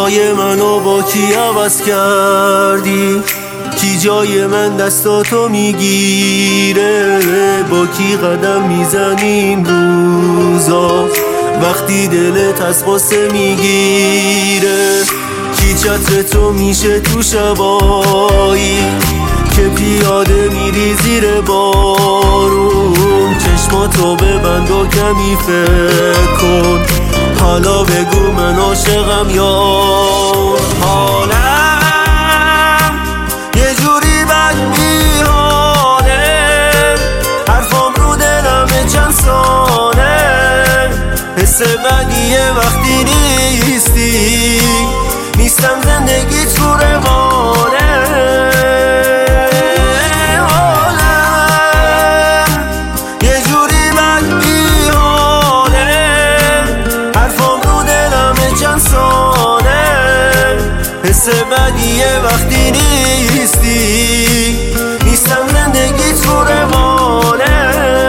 جای منو با کی عوض کردی؟ کی جای من دستاتو میگیره؟ با کی قدم میزنی این روزا وقتی دلت از غصه میگیره؟ کی چتر تو میشه تو شبایی که پیاده میری زیر بارون؟ چشماتو ببند و کمی فکر کن، حالا بگو من عاشقم یا حالم یه جوری بد میحاله، حرفام رو دلمه چند ساله، حس بدیه وقتی نیستی، نیستم زندگی تو روانه. حس بدیه وقتی نیستی، نیستم زندگی تو روانه.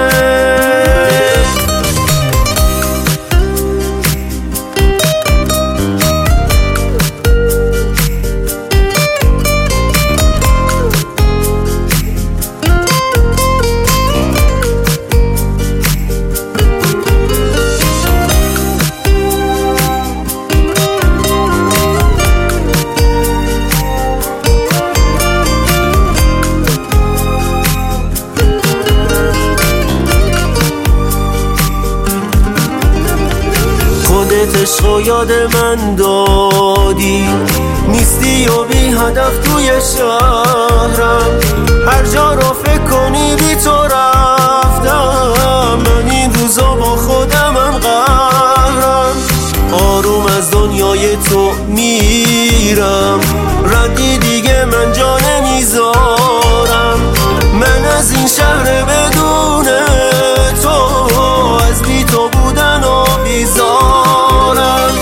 خودت عشقو یاد من دادی، نیستی و بی هدف توی شهرم، هر جا رو فکر کنی بی تو رفتم، من این روزا با خودمم قهرم، آروم از دنیای تو میرم، ردی دیگه من جا نمیذارم، من از این شهر بدون تو، از بی تو بودن و بیزارم،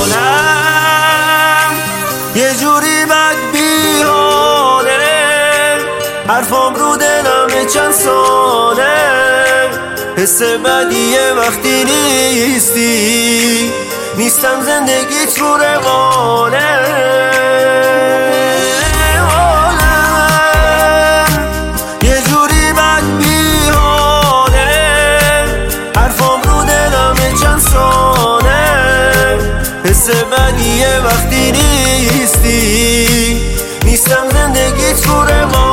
حالم یه جوری بد بیحاله، حرفام رو دلمه چند ساله، حس بدیه وقتی نیستی، نیستم زندگی تو روانه. حس بدیه وقتی نیستی، نیستم زندگی تو روانه.